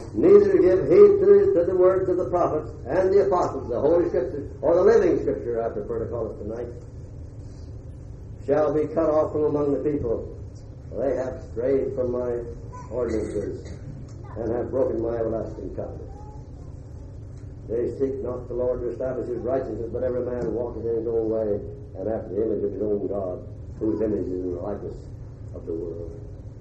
neither to give heed to the words of the prophets and the apostles, the Holy Scripture, or the living Scripture, I prefer to call it tonight, shall be cut off from among the people. They have strayed from my ordinances and have broken my everlasting covenant. They seek not the Lord to establish his righteousness, but every man walketh in his own way, and after the image of his own God, whose image is in the likeness of the world,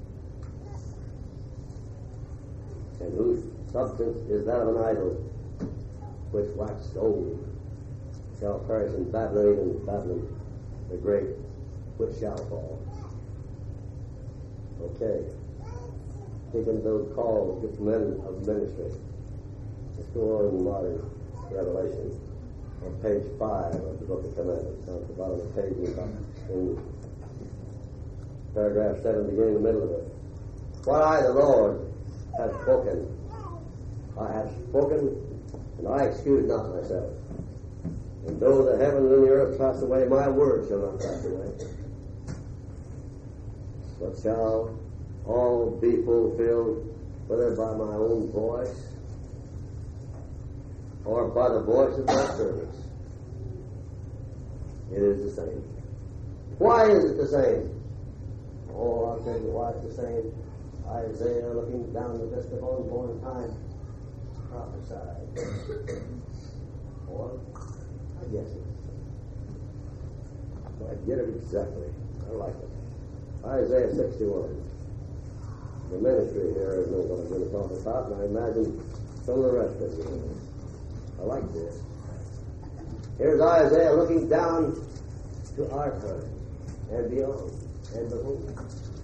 and whose substance is that of an idol, which waxed old, shall perish in Babylon, even Babylon the great, which shall fall. Okay. Taking those calls, get men of ministry. Let's go on in modern Revelation on page 5 of the Book of Commandments, down at the bottom of the page in paragraph 7, beginning in the middle of it. What I, the Lord, have spoken, I have spoken, and I excuse not myself. And though the heavens and the earth pass away, my word shall not pass away. But shall all be fulfilled, whether by my own voice or by the voice of my servants. It is the same. Why is it the same? Oh, I'll tell you why it's the same. Isaiah, looking down the vista of unborn time, prophesied. Or, I guess it. I get it exactly. I like it. Isaiah 61. The ministry here is what I'm going to talk about, and I imagine some of the rest of you. I like this. Here's Isaiah looking down to our time and beyond and behold.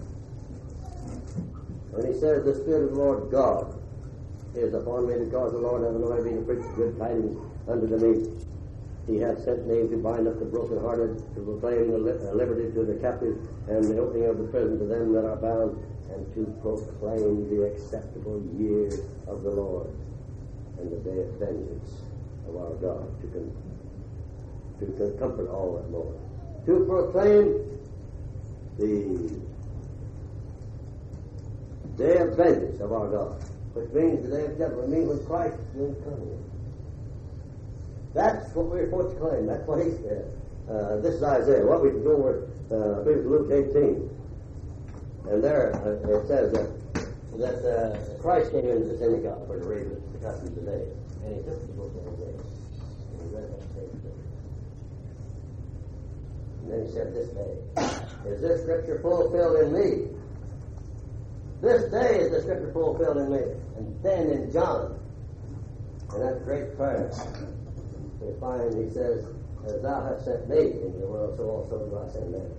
And he says, the Spirit of the Lord God is upon me, because the Lord hath anointed me to preach good tidings unto the meek. He hath sent me to bind up the brokenhearted, to proclaim the liberty to the captives, and the opening of the prison to them that are bound, and to proclaim the acceptable year of the Lord, and the day of vengeance of our God, to comfort all that mourn. To proclaim the day of vengeance of our God, which means the day of judgment, means when Christ will come in. That's what we're supposed to claim. That's what he said. This is Isaiah. What we can go over, Luke 18. And there it says that Christ came into the synagogue for to read the custom of the day. And he took the book of Isaiah. And he read that same thing. And then he said, this day, is this scripture fulfilled in me? This day is the scripture fulfilled in me. And then in John, and that great prayer, we find he says, as thou hast sent me into the world, so also do I send them.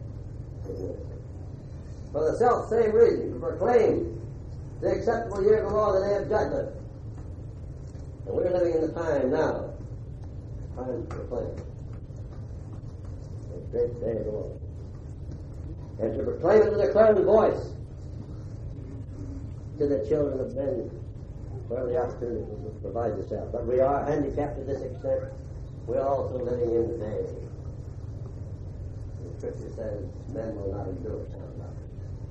For the self-same reason, to proclaim the acceptable year of the Lord, the day of judgment. And we're living in the time now, time to proclaim the great day of the Lord. And to proclaim it with a clarion voice to the children of men, where the opportunity provides itself. But we are handicapped to this extent. We're also living in the day. The scripture says men will not endure sound doctrine.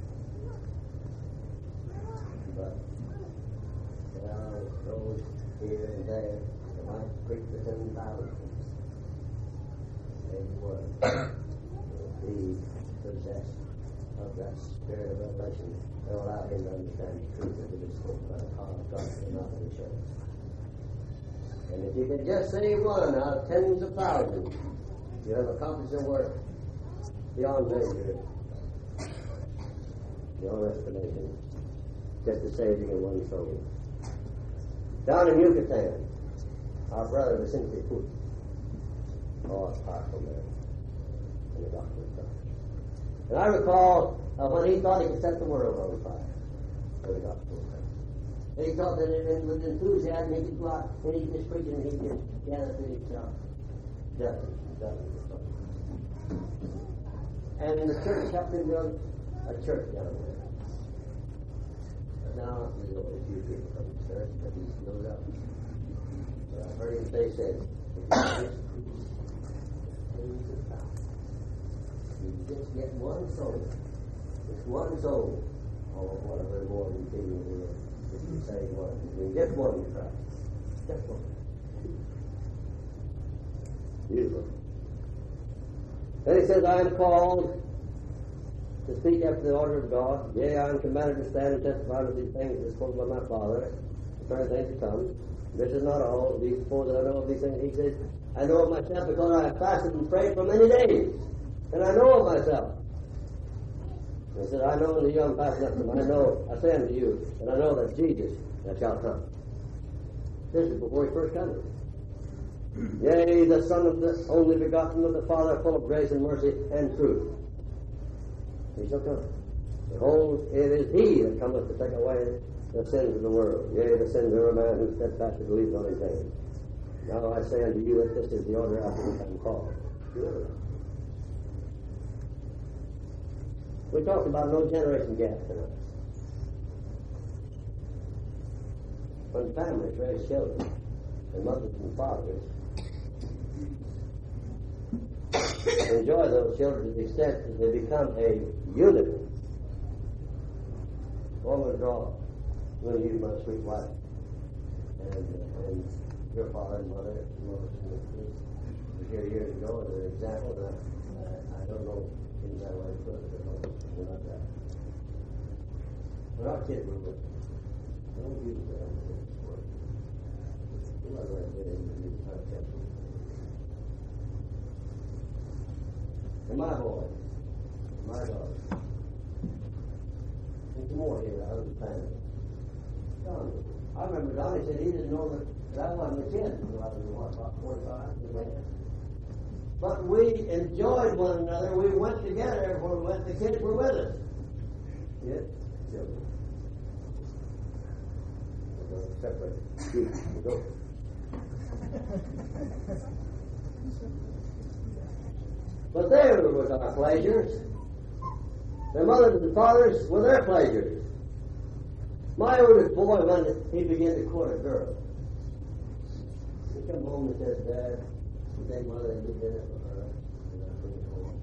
But there are those here and there that might preach to 10,000. They will be possessed of that spirit of revelation. They'll allow him to understand the truth that it is spoken by the power of God and not of the church. And if you could just say one out of tens of thousands, you have accomplished your work beyond measure, beyond estimation, just the saving of one soul. Down in Yucatan, our brother Vicente Put, a powerful man in the gospel of God. And I recall when he thought he could set the world on fire with the gospel of God. He thought that with enthusiasm he could go out and he'd just preach and he'd just gather to himself dozens. And in the church helped him build a church down there. But now there's only a few people from the church, but he goes up. But I heard him say, you just get one soul. Just one soul. Oh, whatever more than 10 years. If you say one one. Just one you try. Just one. Beautiful. Then he says, I am called to speak after the order of God. Yea, I am commanded to stand and testify to these things as spoken by my Father, concerning things to come. This is not all. These four that I know of these things. He says, I know of myself because I have fasted and prayed for many days. And I know of myself. He said, I know unto you I'm fasting up to them. I say unto you, and I know that Jesus that shall come. This is before he first comes. Yea, the Son of the only begotten of the Father, full of grace and mercy and truth. He shall come. Behold, it is he that cometh to take away the sins of the world. Yea, the sins of every man who steadfastly believes on his name. Now I say unto you that this is the order after which I am called. We talked about no generation gap tonight. When families raise children, and mothers and fathers enjoy those children to the extent that they become a unit. Woman draw, will use my sweet wife, and your father and mother was here years ago as an example. And I don't know in that way, but we're not that. But our kids were with us. Don't use that word. We're not going to get into these concepts. And my boy, my daughter, and some more here out of the family. Don, I remember Donnie said he didn't know that I wasn't a kid until I was, about 45. But we enjoyed one another. We went together when we went. The kids were with us. Yes, children. Separate. Go. But there was our pleasures. Their mothers and fathers were their pleasures. My oldest boy, when he began to court a girl, he come home and said, Dad, you think Mother would do dinner for her? And I bring it home.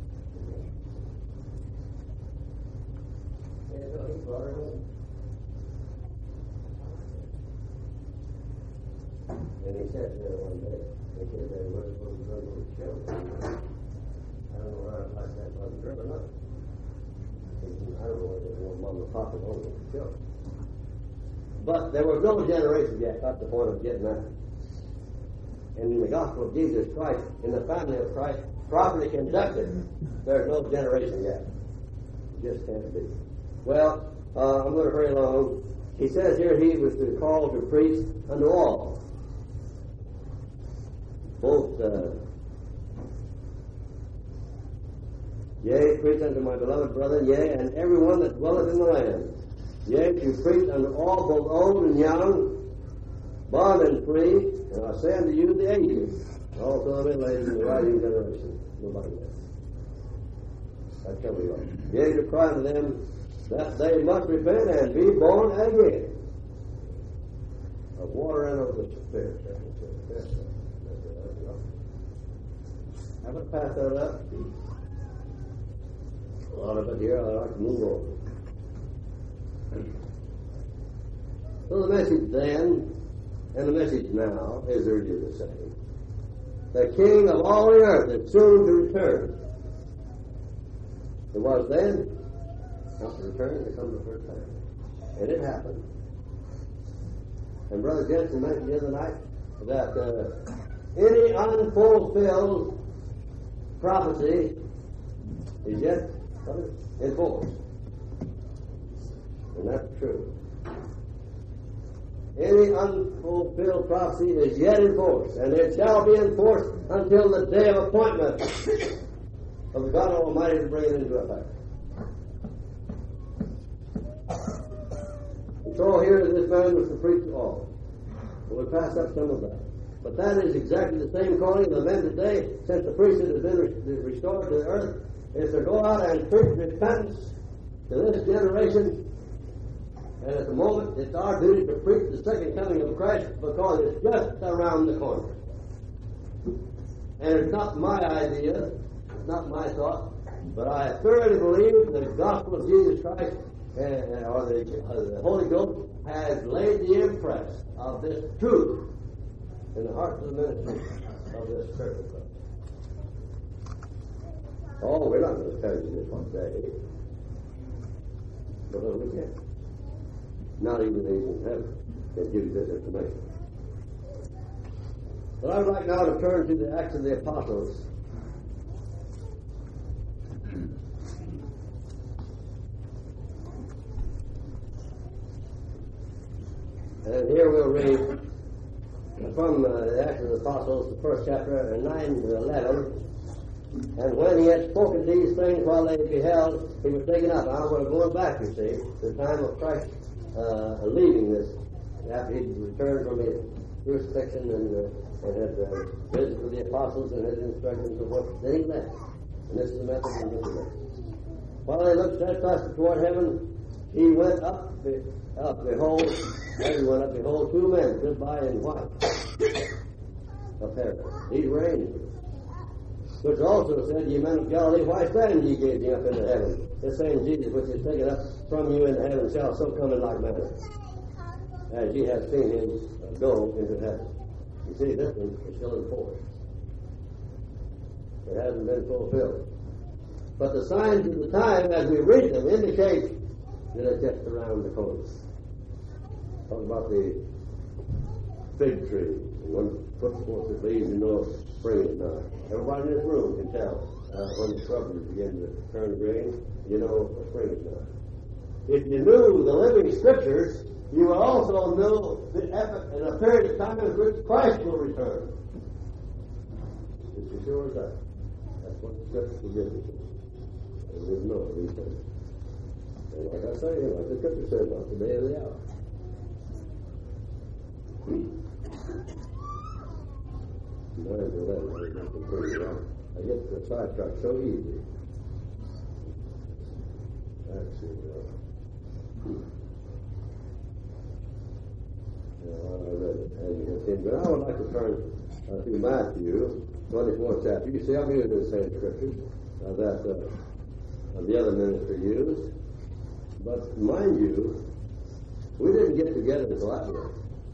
And so he brought her home. And he said to her one day, he said, we're supposed to go to the show. I don't know whether I like that mother girl or not. I don't know whether they want mom and papa going to the show. But there was no generation yet. That's the point of getting at. And in the gospel of Jesus Christ, in the family of Christ, properly conducted, there's no generation yet. It just can't be. Well, I'm going to hurry along. He says here he was called to preach unto all. Both, yea, preach unto my beloved brethren, yea, and everyone that dwelleth in the land. Yea, to preach unto all, both old and young, bond and free, and I say unto you, the aged, also the middle-aged and the rising generation. Nobody else. That's how we are. Yea, to cry unto them that they must repent and be born again of water and of the Spirit. I'm going to pass that up. A lot of it here, I'd like to move on. So the message then, and the message now, is urgent the same. The King of all the earth is soon to return. It was then, not to return, to come the first time. And it happened. And Brother Jensen mentioned the other night that any unfulfilled prophecy is yet in force. And that's true. Any unfulfilled prophecy is yet in force, and it shall be in force until the day of appointment of God Almighty to bring it into effect. And so here this man was to preach to all. We'll pass up some of that. But that is exactly the same calling of the men today, since the priesthood has been restored to the earth, is to go out and preach repentance to this generation. And at the moment, it's our duty to preach the second coming of Christ because it's just around the corner. And it's not my idea, it's not my thought, but I thoroughly believe the gospel of Jesus Christ or the Holy Ghost has laid the impress of this truth in the hearts of the ministers of this spiritual club. Oh, we're not going to tell you this one day, because we can't. Not even the angels in heaven can give you this information. But I would like now to turn to the Acts of the Apostles. And here we'll read from the Acts of the Apostles, the first chapter, 9 to 11. And when he had spoken these things while they beheld, he was taken up. Now we're going back, you see, to the time of Christ leaving this, after he returned from his crucifixion and had visited with the apostles and his instructions of what. Then he left. And this is the method of doing it. While they looked steadfastly toward heaven, he went up, behold, as he went up, behold, two men stood by in white of heaven. These were angels. Which also said, Ye men of Galilee, why stand ye gazing up into heaven? The same Jesus which is taken up from you into heaven shall so come in like manner, as ye have seen him go into heaven. You see, this one is still in force. It hasn't been fulfilled. But the signs of the time, as we read them, indicate that it's just around the corner. Talk about the fig tree. One puts forth the leaves, you know spring is nigh. Everybody in this room can tell when the shrubbery begin to turn green, you know spring is nigh. If you knew the living scriptures, you will also know the epoch and a period of time in which Christ will return. It's as sure as that. That's what the scriptures will give us. And we'll know these things. And like I say, like the scripture says about the day of the hour. I get the sidetracked so easy. That's it. I read it, as you can see. But I would like to turn to Matthew, 24th chapter. You see, I'm using the same scriptures that the other minister used. But mind you, we didn't get together until after.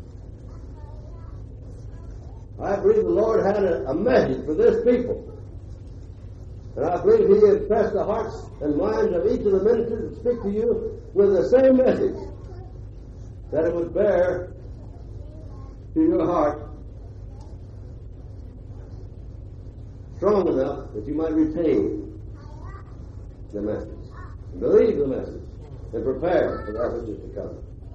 I believe the Lord had a message for this people. And I believe He impressed the hearts and minds of each of the ministers to speak to you with the same message, that it would bear to your heart strong enough that you might retain the message, believe the message, and prepare for that which is to come.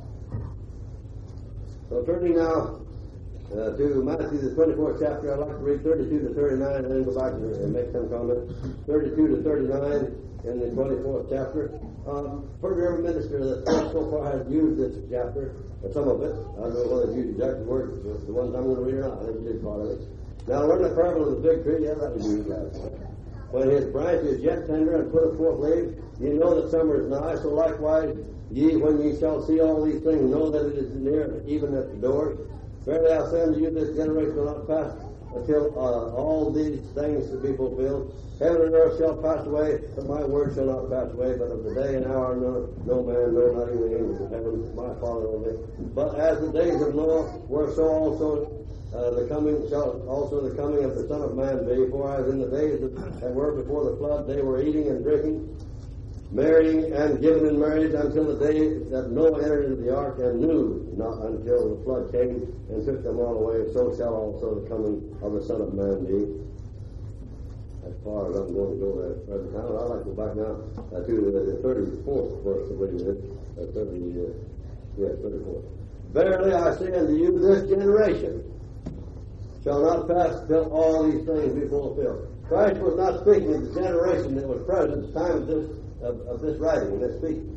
So turning now to Matthew, the 24th chapter, I'd like to read 32 to 39 and then go back and make some comment. 32 to 39 in the 24th chapter. Every minister that so far has used this chapter, or some of it, I don't know whether it's used exactly words, the ones I'm going to read or not, I think it's part of it. Now, learn the parable of the fig tree, yeah, that was used last time. When his branch is yet tender and putteth forth leaves, ye know that summer is nigh, so likewise ye, when ye shall see all these things, know that it is near, even at the doors. Verily I say unto you, this generation will not pass until all these things shall be fulfilled. Heaven and earth shall pass away, but my word shall not pass away. But of the day and hour no man, no, not even the angels of heaven, my Father only. But as the days of Noah were, so also the coming of the Son of Man be. For as in the days that were before the flood, they were eating and drinking, marrying and giving in marriage until the day that Noah entered into the ark, and knew not until the flood came and took them all away. So shall also the coming of the Son of Man be. As far as I'm going to go there at present time, I'd like to go back now to the 34th verse, I believe it is. 34th. Verily I say unto you, this generation shall not pass till all these things be fulfilled. Christ was not speaking of the generation that was present at the time of this writing, this speaking.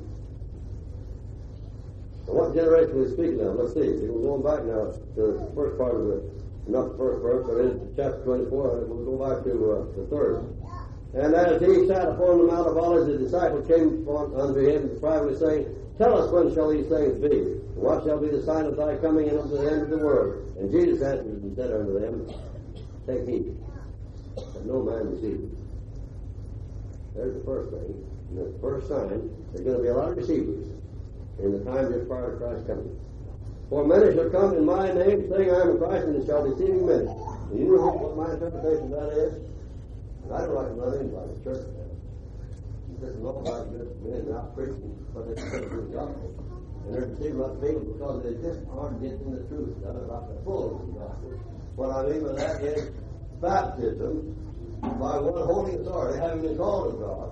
So what generation was he speaking of? Let's see. We're going back now to the first part of not the first verse, but in chapter 24, we'll go back to the third. And as he sat upon the Mount of Olives, the disciples came unto him privately, saying, Tell us, when shall these things be? And what shall be the sign of thy coming and of the end of the world? And Jesus answered and said unto them, Take heed, that no man deceive you. There's the first thing. And the first sign, there's going to be a lot of deceivers in the time just prior to Christ's coming. For many shall come in my name, saying, I am Christ, and they shall be deceiving many. And you know what my interpretation of that is? And I don't like to run anybody to church now. Just know about just men out preaching, but they preach the gospel. And they're deceiving other people because they just aren't getting the truth about the full gospel. What I mean by that is baptism by one holy authority, having been called of God.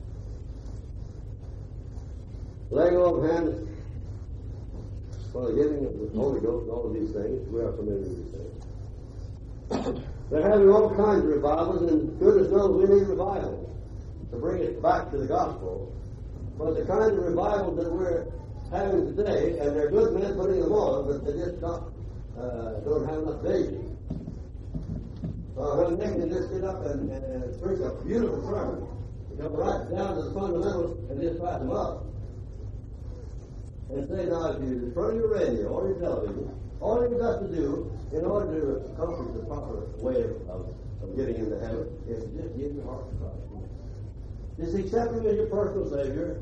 Laying on of hands for the giving of the Holy Ghost and all of these things. We are familiar with these things. They're having all kinds of revivals, and goodness knows we need revival to bring it back to the gospel. But the kind of revival that we're having today, and they're good men putting them on, but they just don't have enough vision. When they can just get up and preach a beautiful sermon, come right down to the fundamentals and just pass them up. And say, now, if you in front of your radio or your television, all you've got to do in order to accomplish the proper way of getting into heaven is to just give your heart to Christ. Just accept Him as your personal Savior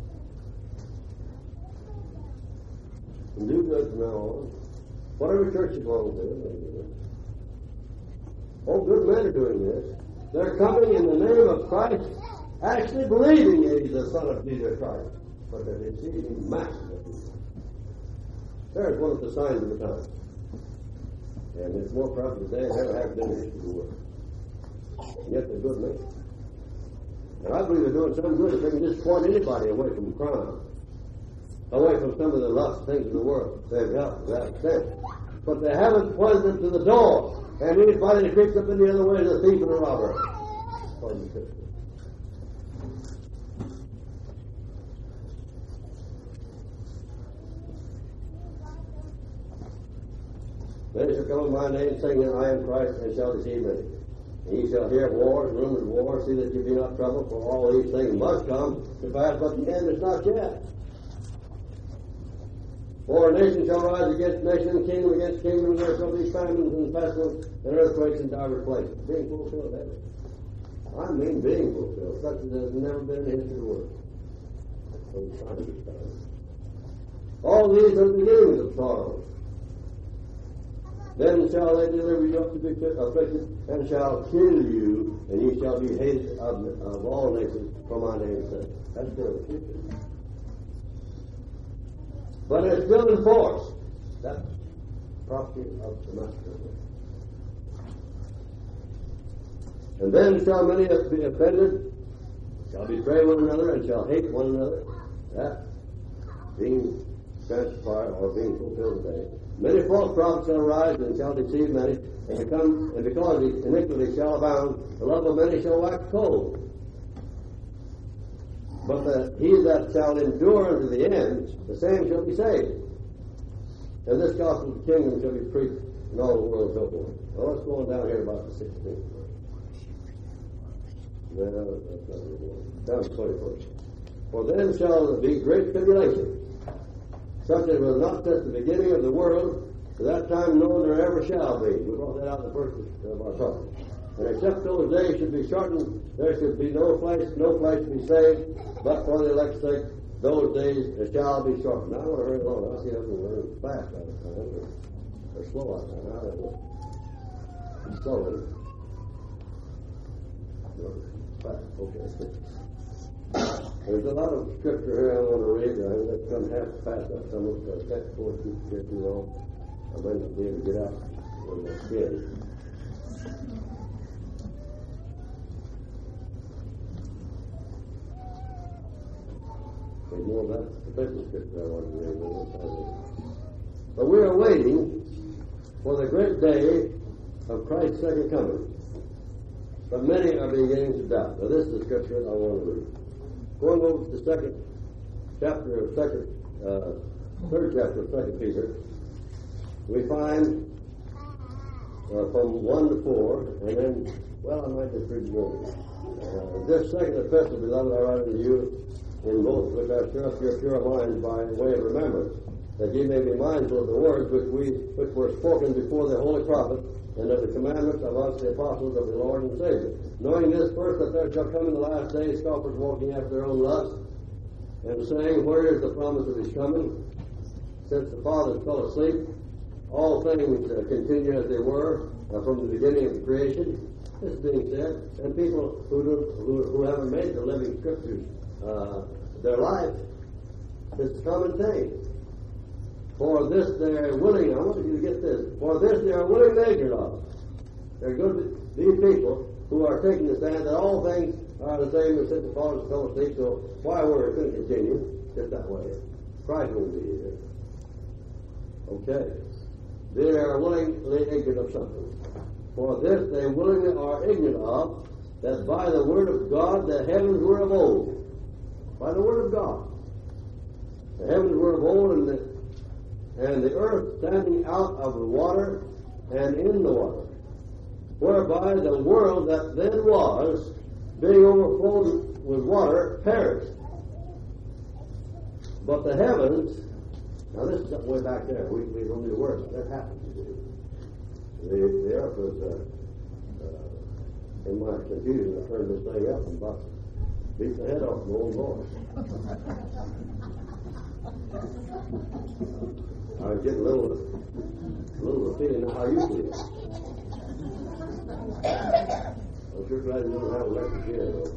and do good from now on. Whatever church you belong to. All good men are doing this. They're coming in the name of Christ, actually believing He's the Son of Jesus Christ. But they're deceiving masses of people. There's one of the signs of the time. And it's more probably today than ever have been in the history of the world. And yet they're good men. And I believe they're doing something good if they can just point anybody away from crime, away from some of the lust things of the world. They've helped to that extent. But they haven't pointed them to the door. And anybody that creeps up in the other way is a thief and a robber. Pardon the Scripture. Many shall come in my name, saying that I am Christ, and shall deceive many. And ye shall hear of wars, rumors of wars, see that you be not troubled, for all these things must come to pass, but the end is not yet. For nation shall rise against nation, kingdom against kingdom, and there shall be famines and pestilence and earthquakes in divers places. Being fulfilled, that is. I mean being fulfilled, such as has never been in the history of the world. All these are the beginnings of sorrows. Then shall they deliver you up to be afflicted, and shall kill you, and ye shall be hated of all nations for my name's sake. That's still the future. But it's still in force. That's prophecy of the Master. And then shall many be offended, shall betray one another, and shall hate one another. That being transpired or being fulfilled today. Many false prophets shall arise and shall deceive many, and because the iniquity shall abound, the love of many shall wax cold. But he that shall endure unto the end, the same shall be saved. And this gospel of the kingdom shall be preached in all the world, so forth. Well, let's go on down here about the 16th verse. No, that's not the one. Down to the 21st. For then shall there be great tribulation, such as was not since the beginning of the world, to that time nor there ever shall be. We brought that out in the first of our talk. And except those days should be shortened, there should be no place to be saved, but for the elect's sake, those days shall be shortened. Now I want to hurry along. I see everyone learning fast out of time. They're slow out there. Now they're slow. Fast. Okay. There's a lot of scripture here I want to read. Let's come half past that. Some of the text for you get too long. I might not be able to get out when they're scared. There's more about the special scripture I want to read. But we are waiting for the great day of Christ's second coming. But many are beginning to doubt. Now this is the scripture I want to read. Going over to the third chapter of 2 Peter, we find from 1 to 4, and then, well, I might just read more. This second epistle, beloved, I write unto you in both which I stir up your pure minds by way of remembrance, that ye may be mindful of the words which were spoken before the holy prophets, and of the commandments of us, the apostles of the Lord and Savior. Knowing this first, that there shall come in the last days scoffers walking after their own lust, and saying, Where is the promise of his coming? Since the fathers fell asleep, all things continue as they were from the beginning of the creation. This being said, and people who haven't made the living scriptures their life, this is a common thing. For this they are willing, I want you to get this, for this they are willing and ignorant of. They're going to be people who are taking the stand that all things are the same as since the fathers fell asleep, so why we're going to continue just that way? Christ won't be here. Okay. They are willingly ignorant of something. For this they willingly are ignorant of, that by the word of God the heavens were of old. By the word of God. The heavens were of old, and the earth standing out of the water and in the water, whereby the world that then was, being overflowed with water, perished. But the heavens, now this is way back there, we don't need to worry about it. That happened. The earth was, in my confusion, I turned this thing up and about beat the head off my own voice. I was getting a little feeling of how you feel. I'm sure glad you don't have an electric chair, though.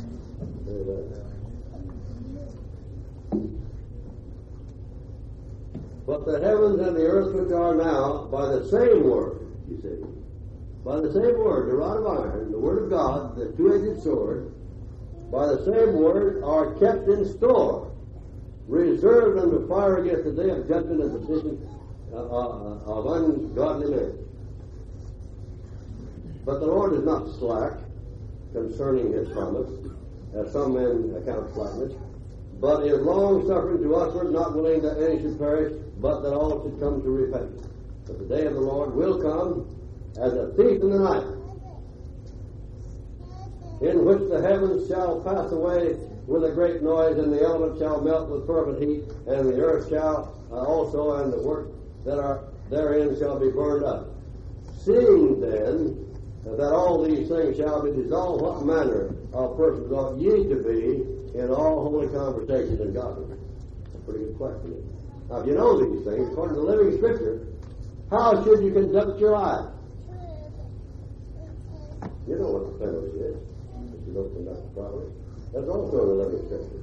But the heavens and the earth which are now, by the same word, you see, by the same word, the rod of iron, the word of God, the two-edged sword, by the same word are kept in store, reserved unto fire against the day of judgment and decision of ungodly men. But the Lord is not slack concerning his promise, as some men account slackness, but is long-suffering to usward, not willing that any should perish, but that all should come to repentance. But the day of the Lord will come as a thief in the night, in which the heavens shall pass away with a great noise, and the elements shall melt with fervent heat, and the earth shall also, and the work that are therein shall be burned up. Seeing then that all these things shall be dissolved, what manner of persons ought ye to be in all holy conversation and godliness? That's a pretty good question. Now, if you know these things, according to the living scripture, how should you conduct your life? You know what the penalty is if you don't conduct it properly. That's also in the living scripture.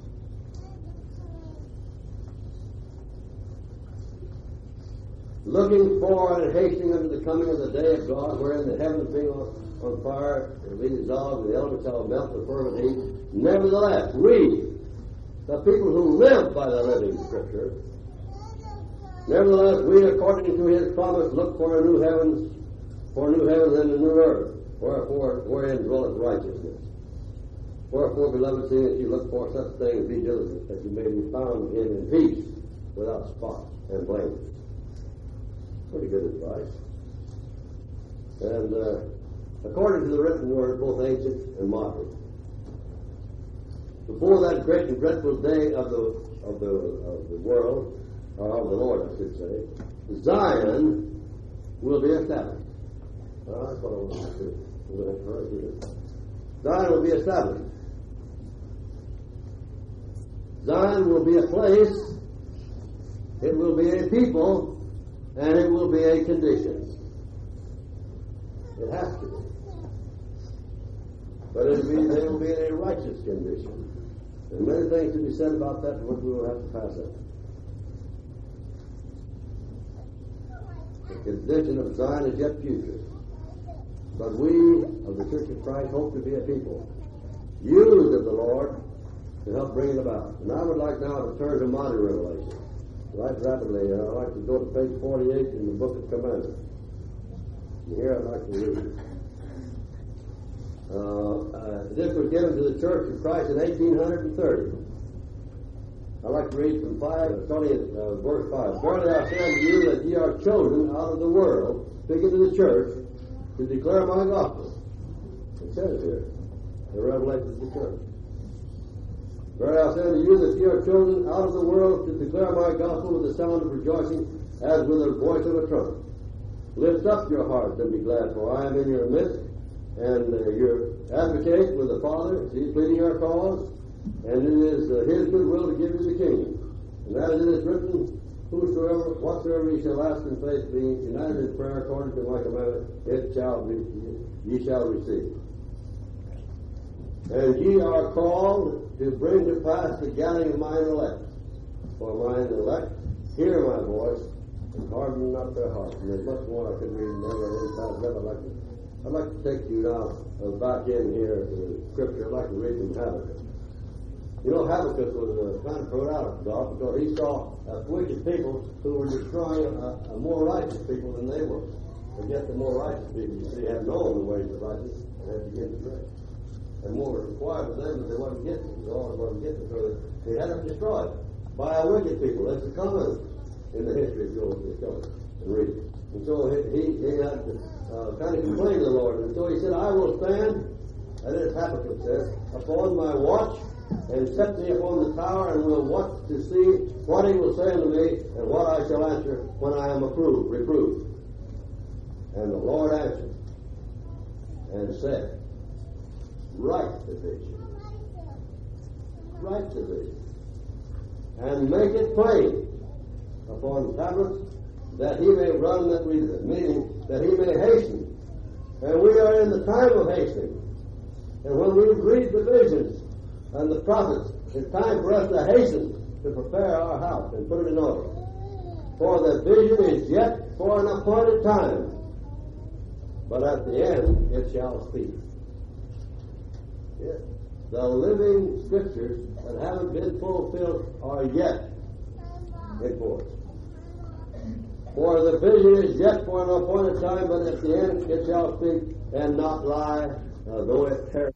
Looking for and hastening unto the coming of the day of God, wherein the heavens being on fire will be dissolved, and the elements shall melt with fervent heat. Nevertheless, we, the people who live by the living scripture, nevertheless, we, according to his promise, look for a new heavens and a new earth, wherein dwelleth righteousness. Wherefore, beloved, seeing that you look for such things, be diligent, that you may be found in peace, without spot and blame. Pretty good advice. And according to the written word, both ancient and modern, before that great and dreadful day of the world, or of the Lord, I should say, Zion will be established. That's what I want to do. We're going to hurry here. Zion will be established. Zion will be a place, it will be a people, and it will be a condition. It has to be. But they will be in a righteous condition. There are many things to be said about that, which we will have to pass up. The condition of Zion is yet future. But we of the Church of Christ hope to be a people used of the Lord to help bring it about. And I would like now to turn to modern revelation. Right rapidly, I'd like to go to page 48 in the Book of Commandments. And here I'd like to read. This was given to the Church of Christ in 1830. I'd like to read from 5, starting at verse 5. Verily I say unto you that ye are chosen out of the world, speaking to the church, to declare my gospel. It says here, the revelation of the church. Verily I say unto you that ye are chosen out of the world to declare my gospel with the sound of rejoicing, as with the voice of a trumpet. Lift up your hearts and be glad, for I am in your midst, and your advocate with the Father. He's pleading our cause, and it is his good will to give you the kingdom. And as it is written, whatsoever ye shall ask in faith, being united in prayer according to my commandment, ye shall receive. And ye are called to bring to pass the gathering of mine elect. For mine elect hear my voice, and harden not their hearts. And there's much more I could read, and never inside that. I'd like to take you now back in here to the scripture. I'd like to read from Habakkuk. You know, Habakkuk was kind of thrown out of God because he saw wicked people who were destroying a more righteous people than they were. But yet the more righteous people, you see, have known the ways of righteousness and have begun to pray. And more required of them that they wasn't getting it. God wasn't getting it, so they had them destroyed by a wicked people. That's the common in the history of Job discovered and read. And so he had to kind of complain to the Lord. And so he said, I will stand, and as Habakkuk says, upon my watch, and set me upon the tower, and will watch to see what he will say unto me, and what I shall answer when I am reproved. And the Lord answered and said, write the vision, and make it plain upon tablets, that he may run that readeth it, meaning that he may hasten. And we are in the time of hastening. And when we read the visions and the prophets, it's time for us to hasten to prepare our house and put it in order. For the vision is yet for an appointed time, but at the end it shall speak. Yes. The living scriptures that haven't been fulfilled are yet in force. For the vision is yet for an appointed time, but at the end it shall speak and not lie, though it tarry.